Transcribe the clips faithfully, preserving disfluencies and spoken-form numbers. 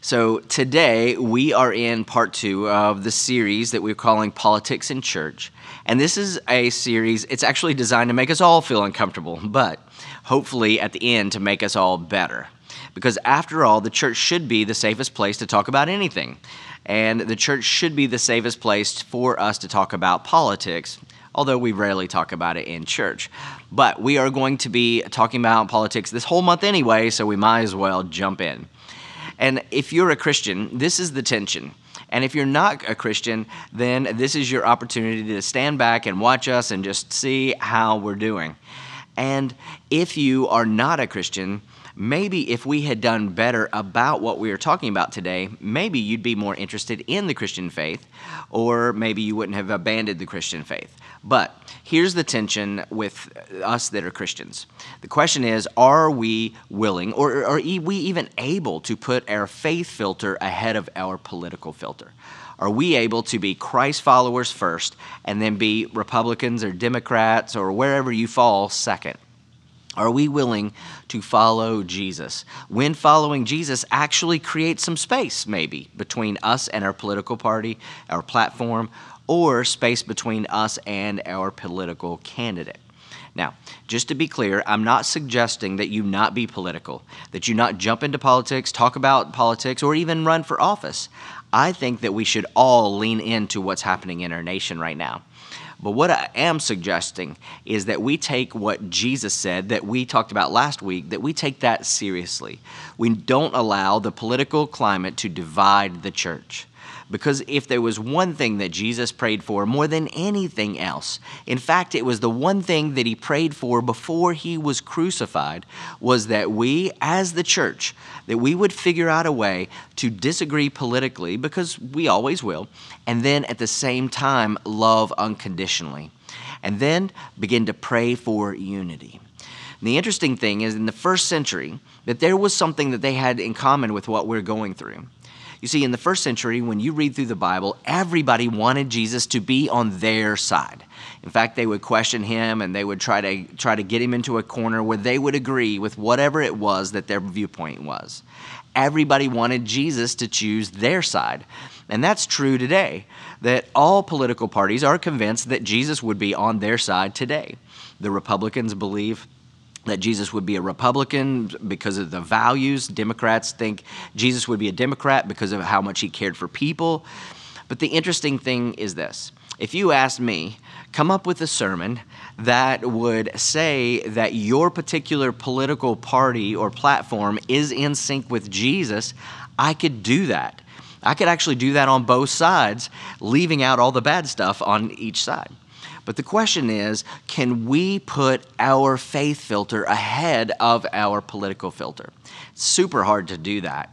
So today we are in part two of the series that we're calling Politics in Church. And this is a series, it's actually designed to make us all feel uncomfortable, but hopefully at the end to make us all better. Because after all, the church should be the safest place to talk about anything. And the church should be the safest place for us to talk about politics, although we rarely talk about it in church. But we are going to be talking about politics this whole month anyway, so we might as well jump in. And if you're a Christian, this is the tension. And if you're not a Christian, then this is your opportunity to stand back and watch us and just see how we're doing. And if you are not a Christian, maybe if we had done better about what we are talking about today, maybe you'd be more interested in the Christian faith, or maybe you wouldn't have abandoned the Christian faith. But here's the tension with us that are Christians. The question is, are we willing, or are we even able to put our faith filter ahead of our political filter? Are we able to be Christ followers first and then be Republicans or Democrats or wherever you fall second? Are we willing to follow Jesus? When following Jesus actually creates some space, maybe, between us and our political party, our platform, or space between us and our political candidate. Now, just to be clear, I'm not suggesting that you not be political, that you not jump into politics, talk about politics, or even run for office. I think that we should all lean into what's happening in our nation right now. But what I am suggesting is that we take what Jesus said that we talked about last week, that we take that seriously. We don't allow the political climate to divide the church. Because if there was one thing that Jesus prayed for more than anything else, in fact, it was the one thing that he prayed for before he was crucified, was that we, as the church, that we would figure out a way to disagree politically, because we always will, and then at the same time love unconditionally, and then begin to pray for unity. And the interesting thing is, in the first century, that there was something that they had in common with what we're going through. You see, in the first century, when you read through the Bible, everybody wanted Jesus to be on their side. In fact, they would question him and they would try to try to get him into a corner where they would agree with whatever it was that their viewpoint was. Everybody wanted Jesus to choose their side. And that's true today, that all political parties are convinced that Jesus would be on their side today. The Republicans believe that Jesus would be a Republican because of the values. Democrats think Jesus would be a Democrat because of how much he cared for people. But the interesting thing is this. If you asked me, come up with a sermon that would say that your particular political party or platform is in sync with Jesus, I could do that. I could actually do that on both sides, leaving out all the bad stuff on each side. But the question is, can we put our faith filter ahead of our political filter? It's super hard to do that.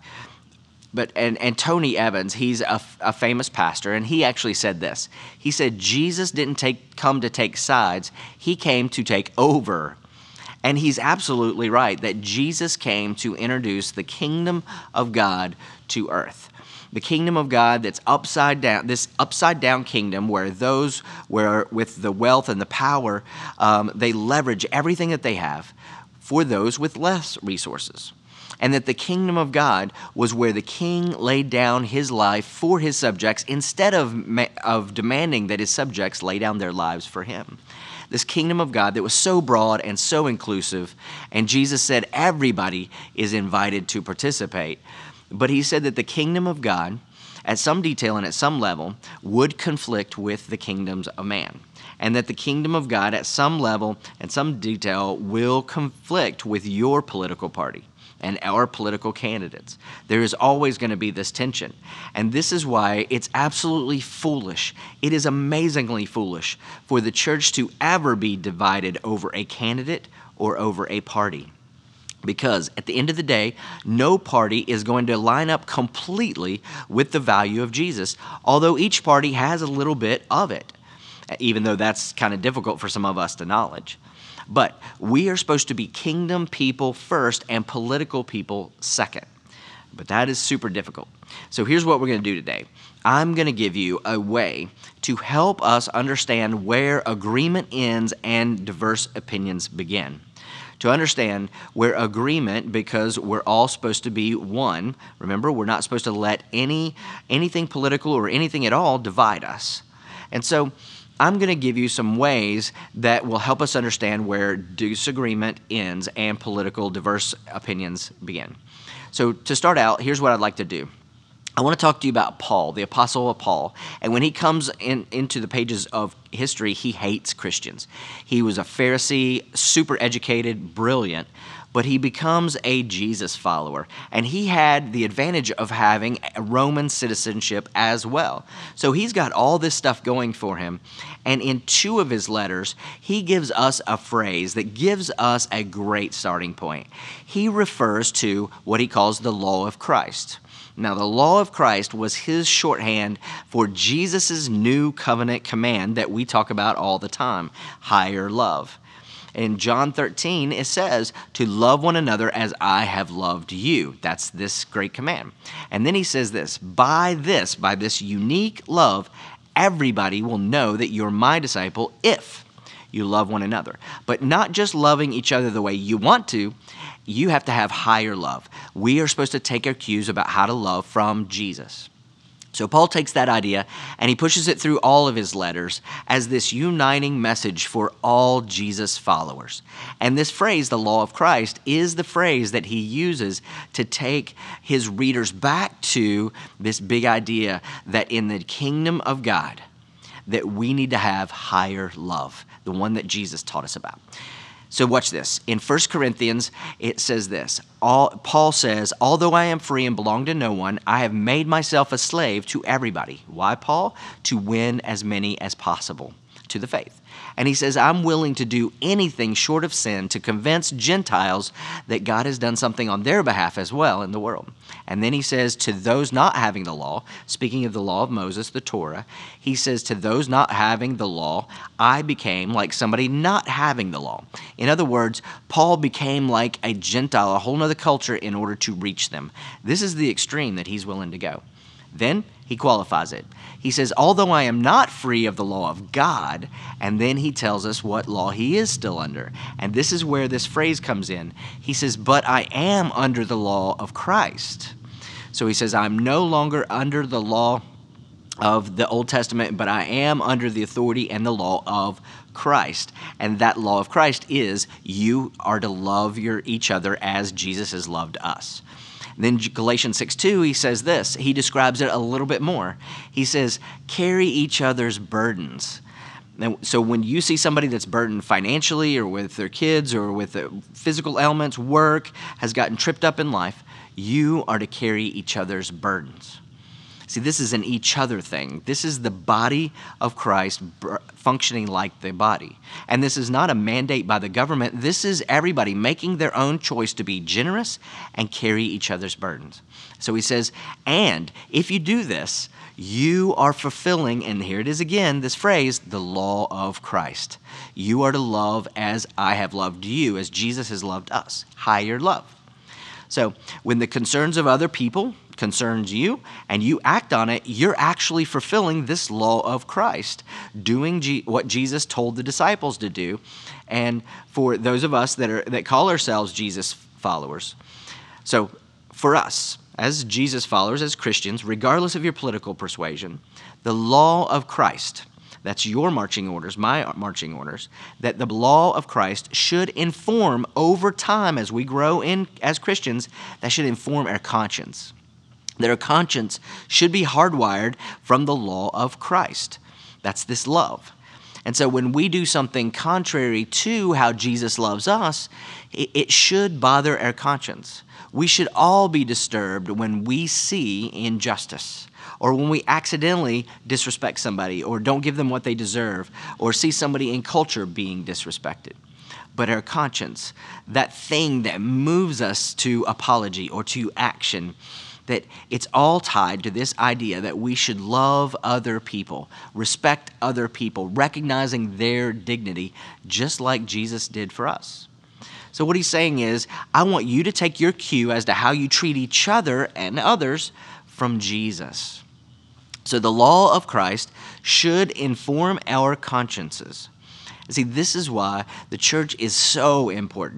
But and, and Tony Evans, he's a, a famous pastor, and he actually said this. He said, Jesus didn't take come to take sides, he came to take over. And he's absolutely right, that Jesus came to introduce the kingdom of God to earth. The kingdom of God that's upside down, this upside down kingdom where those where with the wealth and the power, um, they leverage everything that they have for those with less resources. And that the kingdom of God was where the king laid down his life for his subjects instead of, of demanding that his subjects lay down their lives for him. This kingdom of God that was so broad and so inclusive, and Jesus said everybody is invited to participate. But he said that the kingdom of God, at some detail and at some level, would conflict with the kingdoms of man. And that the kingdom of God, at some level and some detail, will conflict with your political party and our political candidates. There is always going to be this tension. And this is why it's absolutely foolish. It is amazingly foolish for the church to ever be divided over a candidate or over a party. Because at the end of the day, no party is going to line up completely with the value of Jesus, although each party has a little bit of it, even though that's kind of difficult for some of us to acknowledge. But we are supposed to be kingdom people first and political people second. But that is super difficult. So here's what we're going to do today. I'm going to give you a way to help us understand where agreement ends and diverse opinions begin. to understand where agreement, because we're all supposed to be one. Remember, we're not supposed to let any anything political or anything at all divide us. And so I'm going to give you some ways that will help us understand where disagreement ends and political diverse opinions begin. So to start out, here's what I'd like to do. I want to talk to you about Paul, the Apostle of Paul. And when he comes in, into the pages of history, he hates Christians. He was a Pharisee, super educated, brilliant, but he becomes a Jesus follower. And he had the advantage of having a Roman citizenship as well. So he's got all this stuff going for him. And in two of his letters, he gives us a phrase that gives us a great starting point. He refers to what he calls the law of Christ. Now, the law of Christ was his shorthand for Jesus' new covenant command that we talk about all the time, higher love. In John thirteen, it says, to love one another as I have loved you. That's this great command. And then he says this, by this, by this unique love, everybody will know that you're my disciple if you love one another. But not just loving each other the way you want to, you have to have higher love. We are supposed to take our cues about how to love from Jesus. So Paul takes that idea and he pushes it through all of his letters as this uniting message for all Jesus followers. And this phrase, the law of Christ, is the phrase that he uses to take his readers back to this big idea that in the kingdom of God, that we need to have higher love, the one that Jesus taught us about. So watch this. In First Corinthians, it says this. All, Paul says, although I am free and belong to no one, I have made myself a slave to everybody. Why, Paul? To win as many as possible to the faith. And he says, I'm willing to do anything short of sin to convince Gentiles that God has done something on their behalf as well in the world. And then he says, to those not having the law, speaking of the law of Moses, the Torah, he says, to those not having the law, I became like somebody not having the law. In other words, Paul became like a Gentile, a whole other culture in order to reach them. This is the extreme that he's willing to go. Then he qualifies it. He says, although I am not free of the law of God, and then he tells us what law he is still under. And this is where this phrase comes in. He says, but I am under the law of Christ. So he says, I'm no longer under the law of the Old Testament, but I am under the authority and the law of Christ. And that law of Christ is you are to love your each other as Jesus has loved us. Then Galatians six two, he says this. He describes it a little bit more. He says, carry each other's burdens. Now, so when you see somebody that's burdened financially or with their kids or with the physical ailments, work, has gotten tripped up in life, you are to carry each other's burdens. See, this is an each other thing. This is the body of Christ functioning like the body. And this is not a mandate by the government. This is everybody making their own choice to be generous and carry each other's burdens. So he says, and if you do this, you are fulfilling, and here it is again, this phrase, the law of Christ. You are to love as I have loved you, as Jesus has loved us. Higher love. So when the concerns of other people concerns you and you act on it, you're actually fulfilling this law of Christ, doing G- what Jesus told the disciples to do. And for those of us that are that call ourselves Jesus followers. So for us, as Jesus followers, as Christians, regardless of your political persuasion, the law of Christ, that's your marching orders, my marching orders, that the law of Christ should inform over time as we grow in as Christians, that should inform our conscience. That our conscience should be hardwired from the law of Christ. That's this love. And so when we do something contrary to how Jesus loves us, it should bother our conscience. We should all be disturbed when we see injustice, or when we accidentally disrespect somebody, or don't give them what they deserve, or see somebody in culture being disrespected. But our conscience, that thing that moves us to apology or to action, that it's all tied to this idea that we should love other people, respect other people, recognizing their dignity, just like Jesus did for us. So what he's saying is, I want you to take your cue as to how you treat each other and others from Jesus. So the law of Christ should inform our consciences. See, this is why the church is so important.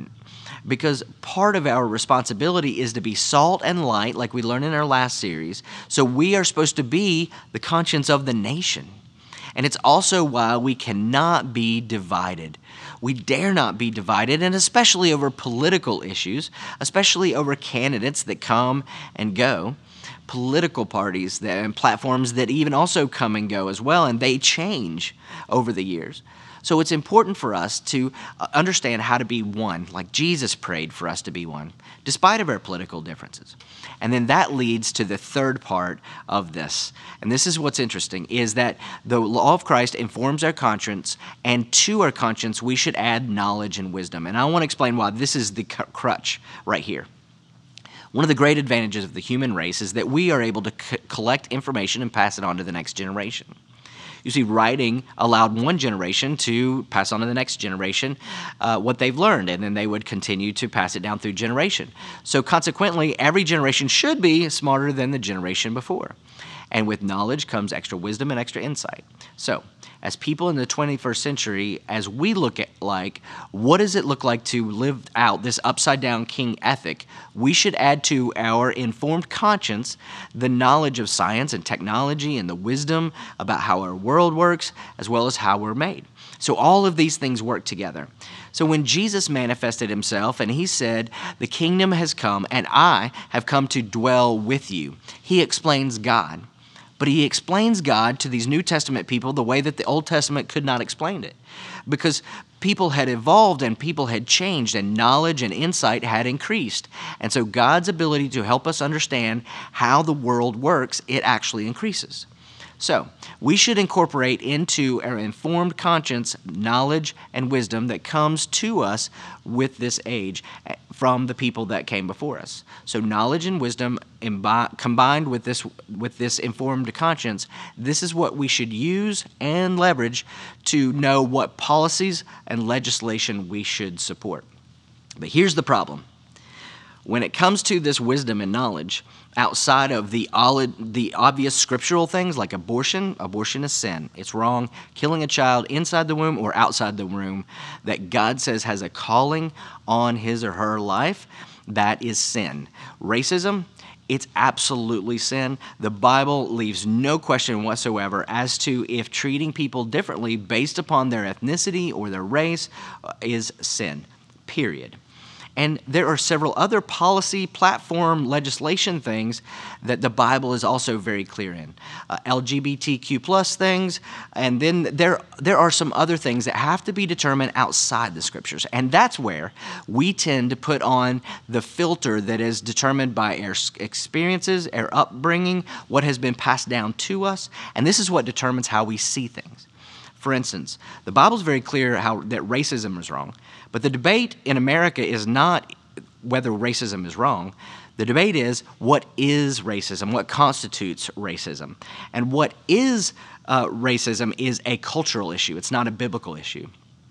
because part of our responsibility is to be salt and light, like we learned in our last series. So we are supposed to be the conscience of the nation. And it's also why we cannot be divided. We dare not be divided, and especially over political issues, especially over candidates that come and go, political parties that, and platforms that even also come and go as well, and they change over the years. So it's important for us to understand how to be one, like Jesus prayed for us to be one, despite of our political differences. And then that leads to the third part of this. And this is what's interesting, is that the law of Christ informs our conscience, and to our conscience we should add knowledge and wisdom. And I want to explain why this is the crutch right here. One of the great advantages of the human race is that we are able to c- collect information and pass it on to the next generation. You see, writing allowed one generation to pass on to the next generation uh, what they've learned, and then they would continue to pass it down through generation. So consequently, every generation should be smarter than the generation before. And with knowledge comes extra wisdom and extra insight. So, as people in the twenty-first century, as we look at, like, what does it look like to live out this upside-down king ethic, we should add to our informed conscience the knowledge of science and technology and the wisdom about how our world works, as well as how we're made. So all of these things work together. So when Jesus manifested himself and he said, "The kingdom has come and I have come to dwell with you," he explains God. But he explains God to these New Testament people the way that the Old Testament could not explain it. Because people had evolved and people had changed and knowledge and insight had increased. And so God's ability to help us understand how the world works, it actually increases. So we should incorporate into our informed conscience knowledge and wisdom that comes to us with this age from the people that came before us. So knowledge and wisdom imbi- combined with this with this informed conscience, this is what we should use and leverage to know what policies and legislation we should support. But here's the problem. When it comes to this wisdom and knowledge, outside of the the obvious scriptural things like abortion, abortion is sin. It's wrong. Killing a child inside the womb or outside the womb that God says has a calling on his or her life, that is sin. Racism, it's absolutely sin. The Bible leaves no question whatsoever as to if treating people differently based upon their ethnicity or their race is sin, period. And there are several other policy, platform, legislation things that the Bible is also very clear in. Uh, L G B T Q plus things, and then there, there are some other things that have to be determined outside the Scriptures. And that's where we tend to put on the filter that is determined by our experiences, our upbringing, what has been passed down to us, and this is what determines how we see things. For instance, the Bible's very clear how that racism is wrong. But the debate in America is not whether racism is wrong. The debate is what is racism, what constitutes racism. And what is uh, racism is a cultural issue. It's not a biblical issue.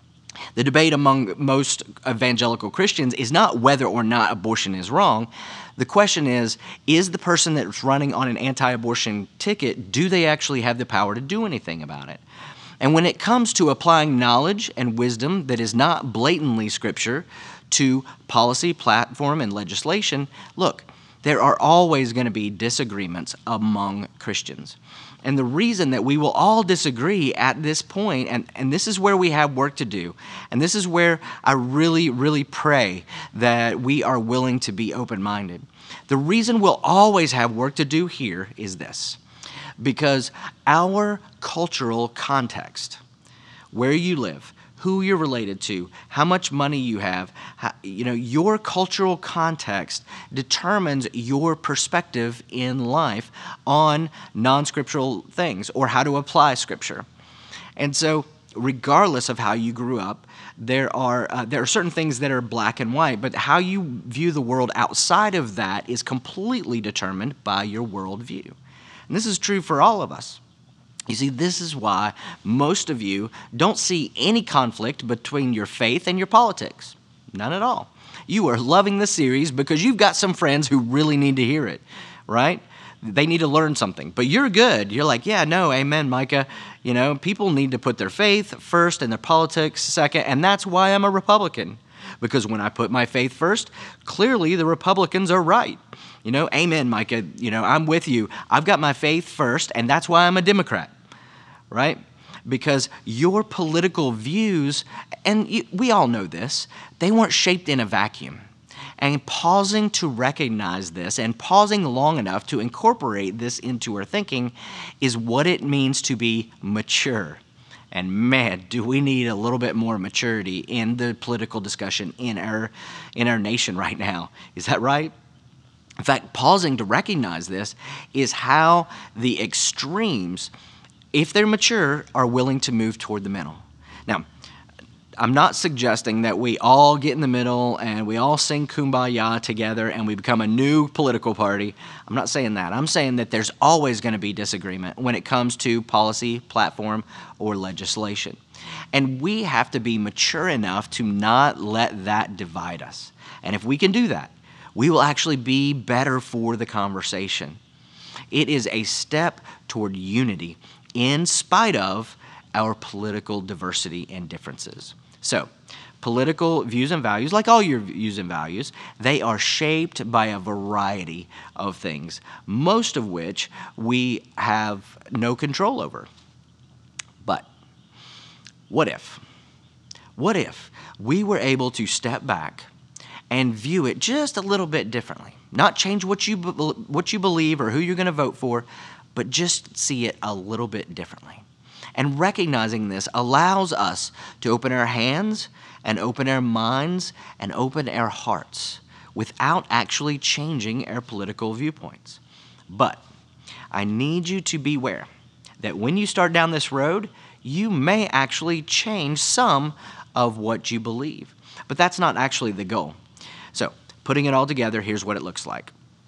The debate among most evangelical Christians is not whether or not abortion is wrong. The question is, is the person that's running on an anti-abortion ticket, do they actually have the power to do anything about it? And when it comes to applying knowledge and wisdom that is not blatantly Scripture to policy, platform, and legislation, look, there are always going to be disagreements among Christians. And the reason that we will all disagree at this point, and, and this is where we have work to do, and this is where I really, really pray that we are willing to be open-minded. The reason we'll always have work to do here is this. Because our cultural context, where you live, who you're related to, how much money you have, how, you know, your cultural context determines your perspective in life on non-scriptural things or how to apply Scripture. And so, regardless of how you grew up, there are uh, there are certain things that are black and white, but how you view the world outside of that is completely determined by your worldview. And this is true for all of us. You see, this is why most of you don't see any conflict between your faith and your politics. None at all. You are loving this series because you've got some friends who really need to hear it, right? They need to learn something. But you're good. You're like, yeah, no, amen, Micah. You know, people need to put their faith first and their politics second, and that's why I'm a Republican. because when I put my faith first, clearly the Republicans are right. You know, amen, Micah. You know, I'm with you. I've got my faith first, and that's why I'm a Democrat, right? Because your political views, and you, we all know this, they weren't shaped in a vacuum. And pausing to recognize this and pausing long enough to incorporate this into our thinking is what it means to be mature. And man, do we need a little bit more maturity in the political discussion in our in our nation right now. Is that right? In fact, pausing to recognize this is how the extremes, if they're mature, are willing to move toward the middle. Now, I'm not suggesting that we all get in the middle and we all sing Kumbaya together and we become a new political party. I'm not saying that. I'm saying that there's always going to be disagreement when it comes to policy, platform, or legislation. And we have to be mature enough to not let that divide us. And if we can do that, we will actually be better for the conversation. It is a step toward unity in spite of our political diversity and differences. So, political views and values, like all your views and values, they are shaped by a variety of things, most of which we have no control over. But what if? What if we were able to step back and view it just a little bit differently? Not change what you what you believe or who you're going to vote for, but just see it a little bit differently. And recognizing this allows us to open our hands and open our minds and open our hearts without actually changing our political viewpoints. But I need you to beware that when you start down this road, you may actually change some of what you believe. But that's not actually the goal. So, putting it all together, here's what it looks like.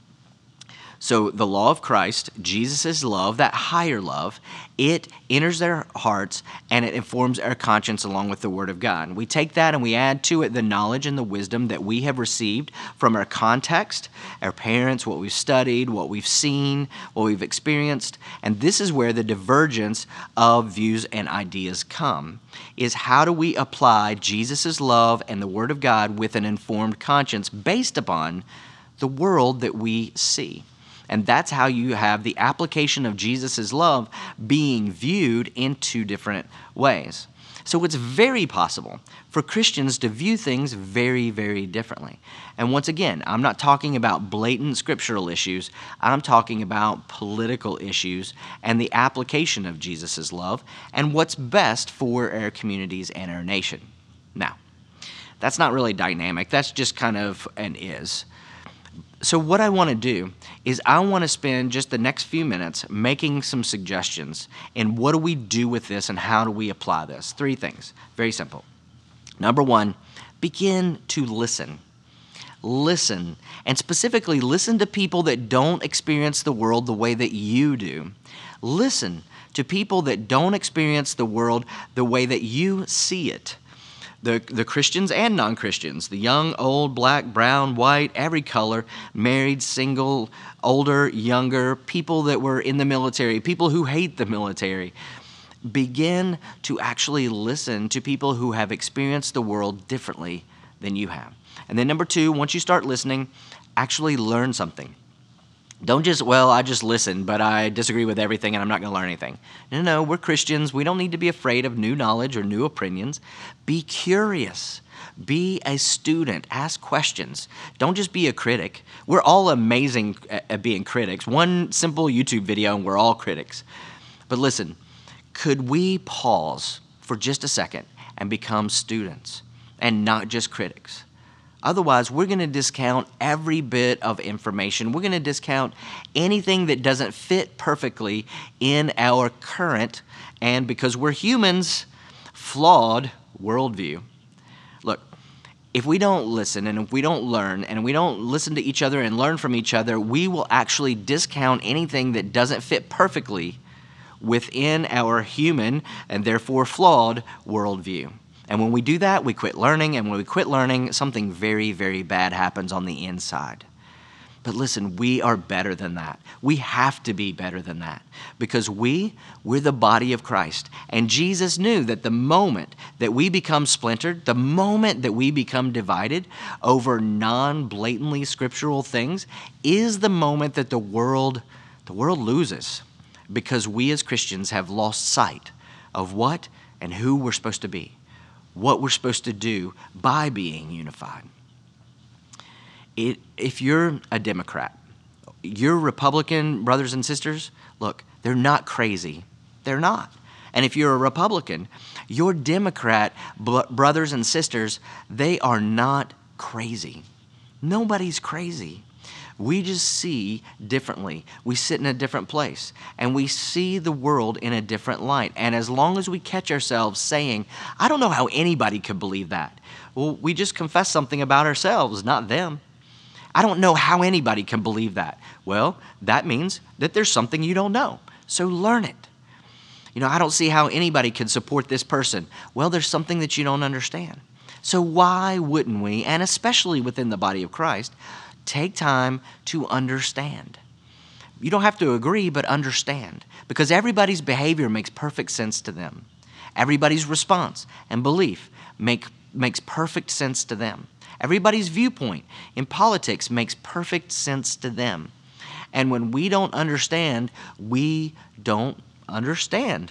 So the law of Christ, Jesus' love, that higher love, it enters their hearts and it informs our conscience along with the Word of God. We take that and we add to it the knowledge and the wisdom that we have received from our context, our parents, what we've studied, what we've seen, what we've experienced. And this is where the divergence of views and ideas come, is how do we apply Jesus' love and the Word of God with an informed conscience based upon the world that we see. And that's how you have the application of Jesus' love being viewed in two different ways. So it's very possible for Christians to view things very, very differently. And once again, I'm not talking about blatant scriptural issues. I'm talking about political issues and the application of Jesus' love and what's best for our communities and our nation. Now, that's not really dynamic. That's just kind of an is. So what I want to do is I want to spend just the next few minutes making some suggestions and what do we do with this and how do we apply this? Three things. Very simple. Number one, begin to listen. Listen, and specifically listen to people that don't experience the world the way that you do. Listen to people that don't experience the world the way that you see it. The, the Christians and non-Christians, the young, old, black, brown, white, every color, married, single, older, younger, people that were in the military, people who hate the military. Begin to actually listen to people who have experienced the world differently than you have. And then number two, once you start listening, actually learn something. Don't just, well, I just listen, but I disagree with everything and I'm not going to learn anything. No, no, we're Christians. We don't need to be afraid of new knowledge or new opinions. Be curious. Be a student. Ask questions. Don't just be a critic. We're all amazing at being critics. One simple YouTube video and we're all critics. But listen, could we pause for just a second and become students and not just critics? Otherwise, we're going to discount every bit of information. We're going to discount anything that doesn't fit perfectly in our current and, because we're humans, flawed worldview. Look, if we don't listen and if we don't learn and we don't listen to each other and learn from each other, we will actually discount anything that doesn't fit perfectly within our human and therefore flawed worldview. And when we do that, we quit learning, and when we quit learning, something very, very bad happens on the inside. But listen, we are better than that. We have to be better than that because we, we're the body of Christ. And Jesus knew that the moment that we become splintered, the moment that we become divided over non-blatantly scriptural things is the moment that the world, the world loses because we as Christians have lost sight of what and who we're supposed to be, what we're supposed to do by being unified. It, if you're a Democrat, your Republican brothers and sisters, look, they're not crazy. They're not. And if you're a Republican, your Democrat bl- brothers and sisters, they are not crazy. Nobody's crazy. We just see differently. We sit in a different place, and we see the world in a different light. And as long as we catch ourselves saying, I don't know how anybody could believe that, well, we just confess something about ourselves, not them. I don't know how anybody can believe that. Well, that means that there's something you don't know. So learn it. You know, I don't see how anybody can support this person. Well, there's something that you don't understand. So why wouldn't we, and especially within the body of Christ, take time to understand? You don't have to agree, but understand. Because everybody's behavior makes perfect sense to them. Everybody's response and belief make, makes perfect sense to them. Everybody's viewpoint in politics makes perfect sense to them. And when we don't understand, we don't understand.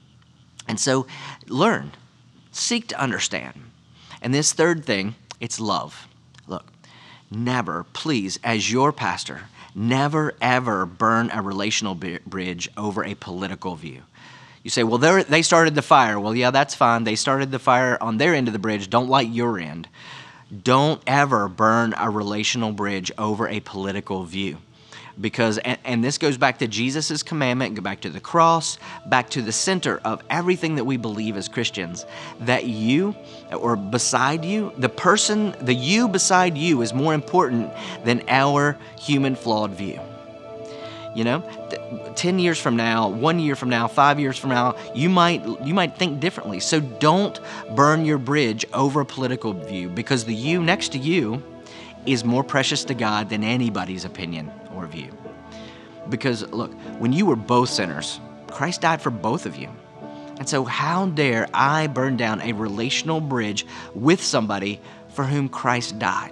And so learn, seek to understand. And this third thing, it's love. Look, never, please, as your pastor, never ever burn a relational bridge over a political view. You say, well, they started the fire. Well, yeah, that's fine. They started the fire on their end of the bridge. Don't light your end. Don't ever burn a relational bridge over a political view. Because, and, and this goes back to Jesus' commandment, go back to the cross, back to the center of everything that we believe as Christians, that you, or beside you, the person, the you beside you is more important than our human flawed view. You know, ten years from now, one year from now, five years from now, you might you might think differently. So don't burn your bridge over a political view, because the you next to you is more precious to God than anybody's opinion or view. Because look, when you were both sinners, Christ died for both of you. And so how dare I burn down a relational bridge with somebody for whom Christ died?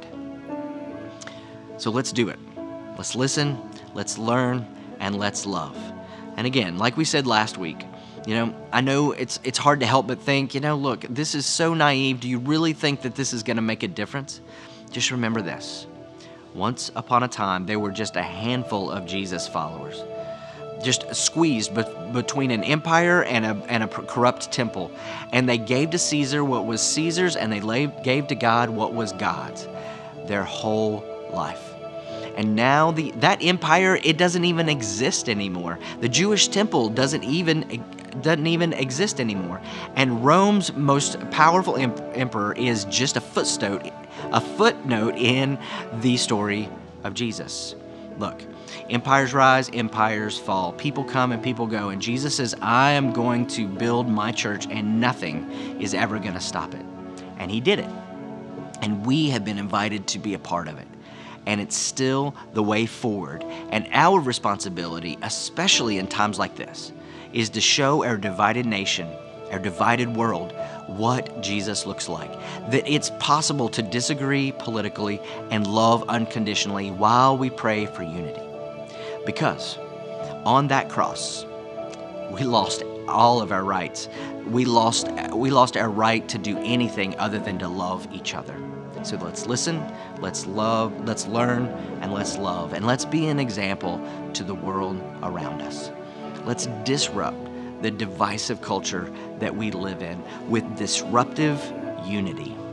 So let's do it. Let's listen. Let's learn, and let's love. And again, like we said last week, you know, I know it's it's hard to help but think, you know, look, this is so naive. Do you really think that this is going to make a difference? Just remember this. Once upon a time, there were just a handful of Jesus followers, just squeezed be- between an empire and a, and a corrupt temple. And they gave to Caesar what was Caesar's, and they lay, gave to God what was God's, their whole life. And now the that empire, it doesn't even exist anymore. The Jewish temple doesn't even doesn't even exist anymore. And Rome's most powerful em- emperor is just a footnote, a footnote in the story of Jesus. Look, empires rise, empires fall. People come and people go. And Jesus says, I am going to build my church, and nothing is ever going to stop it. And he did it. And we have been invited to be a part of it. And it's still the way forward. And our responsibility, especially in times like this, is to show our divided nation, our divided world, what Jesus looks like. That it's possible to disagree politically and love unconditionally while we pray for unity. Because on that cross, we lost all of our rights. We lost, we lost our right to do anything other than to love each other. So let's listen, let's love, let's learn, and let's love. And let's be an example to the world around us. Let's disrupt the divisive culture that we live in with disruptive unity.